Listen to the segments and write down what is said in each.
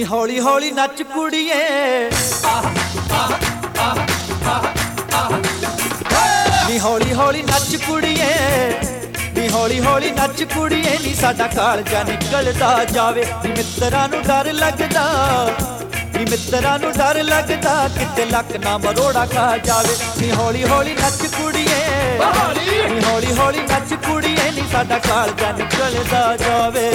ਨੀ ਹੌਲੀ ਹੌਲੀ ਨੱਚ ਕੁੜੀਏ ਨੀ ਹੌਲੀ ਹੌਲੀ ਨੱਚ ਕੁੜੀਏ ਨੀ ਹੌਲੀ ਹੌਲੀ ਨੱਚ ਕੁੜੀਏ ਨੀ ਸਾਡਾ ਕਾਲਜਾ ਨਿਕਲਦਾ ਜਾਵੇ ਨੀ ਮਿੱਤਰਾਂ ਨੂੰ ਡਰ ਲੱਗਦਾ ਨੀ ਮਿੱਤਰਾਂ ਨੂੰ ਡਰ ਲੱਗਦਾ ਕਿਤੇ ਲੱਕ ਨਾ ਮਰੋੜਾ ਖਾ ਜਾਵੇ ਨੀ ਹੌਲੀ ਹੌਲੀ ਨੱਚ ਕੁੜੀਏ ਨੀ ਹੌਲੀ ਹੌਲੀ ਨੱਚ ਕੁੜੀਏ ਨੀ ਸਾਡਾ ਕਾਲਜਾ ਨਿਕਲਦਾ ਜਾਵੇ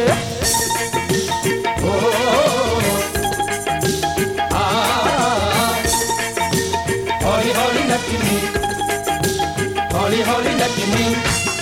ਹੌਲੀ ਹੌਲੀ ਨੱਚਣੀ ਹੌਲੀ ਹੌਲੀ ਨੱਚਣੀ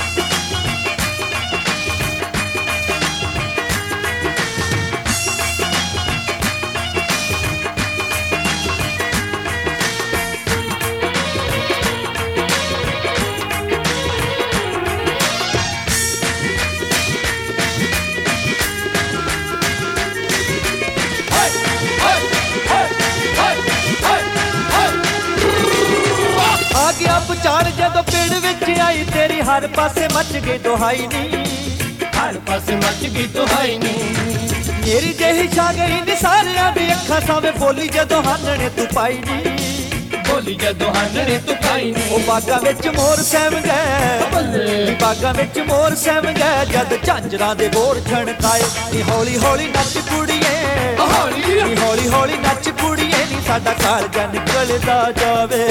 ਚਾਰ ਜਦੋਂ ਪਿੰਡ ਵਿੱਚ ਆਈ ਤੇਰੀ ਹਰ ਪਾਸੇ ਮੱਚ ਗਈ ਦੁਹਾਈ ਨੀ ਹਰ ਪਾਸੇ ਮੱਚ ਗਈ ਦੁਹਾਈ ਨੀ ਮੇਰੀ ਜਿਹੀ ਛਾ ਗਈ ਨੀ ਸਾਰਿਆਂ ਦੀ ਅੱਖਾਂ ਸਾਵੇਂ ਬੋਲੀ ਜਦੋਂ ਹਾਨਣੇ ਤੂੰ ਪਾਈ ਨੀ ਬੋਲੀ ਜਦੋਂ ਹਾਨਣੇ ਤੂੰ ਪਾਈ ਨੀ ਉਹ ਬਾਗਾਂ ਵਿੱਚ ਮੋਰ ਸਹਿਮ ਗਏ ਬਾਗਾਂ ਵਿੱਚ ਮੋਰ ਸਹਿਮ ਗਏ ਜਦ ਝਾਂਜਰਾਂ ਦੇ ਬੋਰ ਛਣਕਾਏ ਨੀ ਹੌਲੀ ਹੌਲੀ ਨੱਚ ਕੁੜੀਏ ਨੀ ਹੌਲੀ ਹੌਲੀ ਨੱਚ ਕੁੜੀਏ ਨੀ ਸਾਡਾ ਕਾਲਜਾ ਨਿਕਲਦਾ ਜਾਵੇ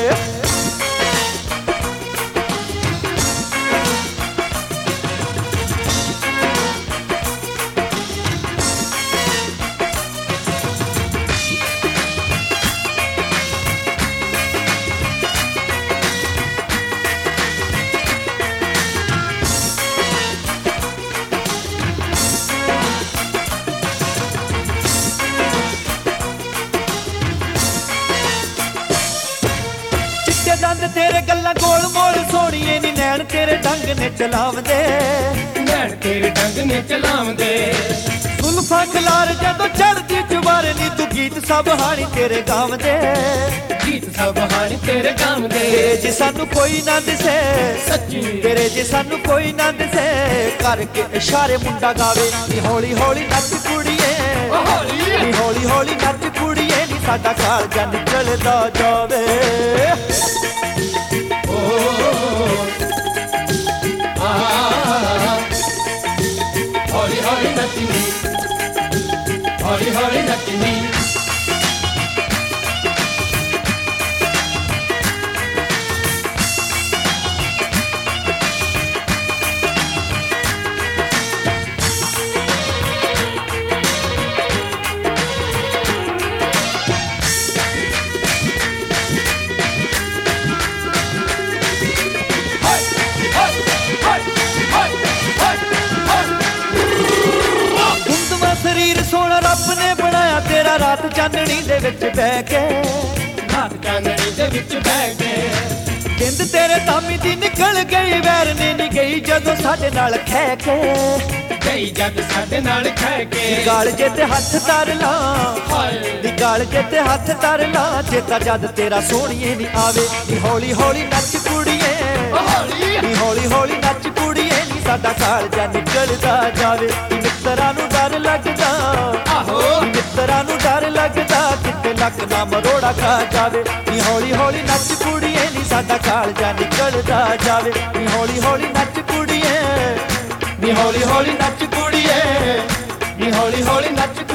ਦੰਦ ਤੇਰੇ ਗੱਲਾਂ ਗੋਲ ਮੋਲ ਸੋਹਣੀਏ ਨੀ ਨੈਣ ਤੇਰੇ ਡੰਗ ਨੇ ਚਲਾਵਦੇ ਨੈਣ ਤੇਰੇ ਡੰਗ ਨੇ ਚਲਾਵਦੇ ਸੁਲਫਾ ਖਲਾਰ ਜਦੋਂ ਚੜਦੀ ਜਵਾਰ ਨੀ ਤੂੰ ਗੀਤ ਸਭ ਹਾਣੀ ਤੇਰੇ ਗਾਵਦੇ ਗੀਤ ਸਭ ਹਾਣੀ ਤੇਰੇ ਗਾਵਦੇ ਤੇਰੇ ਜੇ ਸਾਨੂੰ ਕੋਈ ਨਾ ਦਿਸੇ ਸੱਚੀ ਤੇਰੇ ਜੇ ਸਾਨੂੰ ਕੋਈ ਨਾ ਦਿਸੇ ਕਰਕੇ ਇਸ਼ਾਰੇ ਮੁੰਡਾ ਗਾਵੇ ਨੀ ਹੌਲੀ ਹੌਲੀ ਨੱਚ ਕੁੜੀਏ ਨੀ ਹੌਲੀ ਹੌਲੀ ਨੱਚ ਕੁੜੀਏ ਨੀ ਸਾਡਾ ਕਾਲਜਾ ਨਿਕਲਦਾ ਜਾਵੇ ਹੌਲੀ ਹੌਲੀ ਨੱਚਣੀ ਹੌਲੀ ਹੌਲੀ ਨੱਚਣੀ ਸਰੀਰ ਸੋਹਣਾ ਰੱਬ ਨੇ ਬਣਾਇਆ ਤੇਰਾ ਰਾਤ ਚਾਨਣੀ ਦੇ ਵਿੱਚ ਬਹਿ ਕੇ ਰਾਤ ਚਾਨਣੀ ਦੇ ਵਿੱਚ ਬਹਿ ਕੇ ਜਿੰਦ ਤੇਰੇ ਤਾਮੀ ਦੀ ਨਿਕਲ ਗਈ ਵੈਰ ਨੇ ਨੀ ਗਈ ਜਦੋਂ ਸਾਡੇ ਨਾਲ ਖਹਿ ਕੇ ਗਈ ਜਦ ਸਾਡੇ ਨਾਲ ਖਹਿ ਕੇ ਗਾਲ ਜੇ ਤੇ ਹੱਥ ਧਰ ਲਾ ਹਾਏ ਗਾਲ ਜੇ ਤੇ ਹੱਥ ਧਰ ਲਾ ਚੇਤਾ ਜਦ ਤੇਰਾ ਸੋਹਣੀਏ ਨੀ ਆਵੇ ਨੀ ਹੌਲੀ ਹੌਲੀ ਨੱਚ ਕੁੜੀਏ ਨੀ ਹੌਲੀ ਹੌਲੀ ਨੱਚ ਕੁੜੀਏ ਨੀ ਸਾਡਾ ਕਾਲਜਾ ਨਿਕਲਦਾ ਜਾਵੇ ਮਿੱਤਰਾਂ ਨੂੰ ਡਰ ਲੱਗਦਾ ਮਿੱਤਰਾਂ ਨੂੰ ਡਰ ਲੱਗਦਾ ਕਿਤੇ ਲੱਕ ਨਾ ਮਰੋੜਾ ਖਾ ਜਾਵੇ ਨੀ ਹੌਲੀ ਹੌਲੀ ਨੱਚ ਕੁੜੀਏ ਨੀ ਸਾਡਾ ਕਾਲਜਾ ਨਿਕਲਦਾ ਜਾਵੇ ਨੀ ਹੌਲੀ ਹੌਲੀ ਨੱਚ ਕੁੜੀਏ ਨੀ ਹੌਲੀ ਹੌਲੀ ਨੱਚ ਕੁੜੀਏ ਨੀ ਹੌਲੀ ਹੌਲੀ ਨੱਚ